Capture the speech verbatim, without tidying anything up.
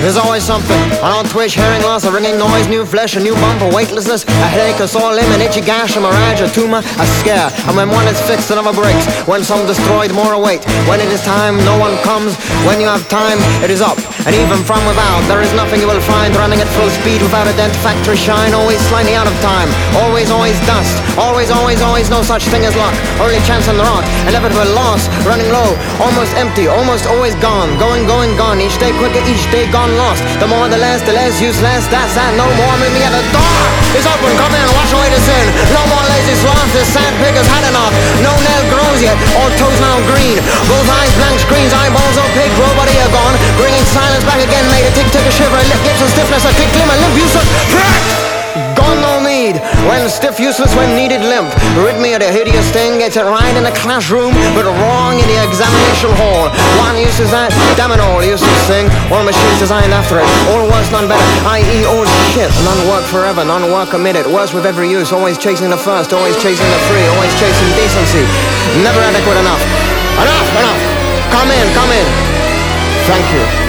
There's always something. An old twitch, hearing loss, a ringing noise, new flesh, a new bump, a weightlessness, a headache, a sore limb, an itchy gash, a mirage, a tumor, a scare. And when one is fixed, another breaks. When some destroyed, more await. When it is time, no one comes. When you have time, it is up. And even from without, there is nothing you will find running at full speed without a dent, factory shine, always slightly out of time. Always, always dust. Always, always, always no such thing as luck. Only chance on the rock. Inevitable loss, running low, almost empty, almost always gone. Going, going, gone. Each day quicker, each day gone lost. The more, the less, the less useless. That's that. No more. Meet me at the door. It's open. Come in. Wash away the sin. No more lazy sloth. This sad pig has had enough. No nail grows yet. All toes now green. Both eyes blank screens. Eyeballs opaque. Nobody are gone. Bringing silence back again. Made a tick, tick, a shiver. A lip gives a stiffness. A tick, glimmer. Limp, useless. Gone, no need. When stiff, useless, when needed, limp. Rid me of the hideous thing. Gets it right in the classroom, but wrong in the examination hall. One uses that, damn it all, useless thing. All machines designed after it. All worse, none better. that is all shit. None work forever, none work omitted. Worse with every use. Always chasing the first, always chasing the free, always chasing decency. Never adequate enough. Enough, enough. Come in, come in. Thank you.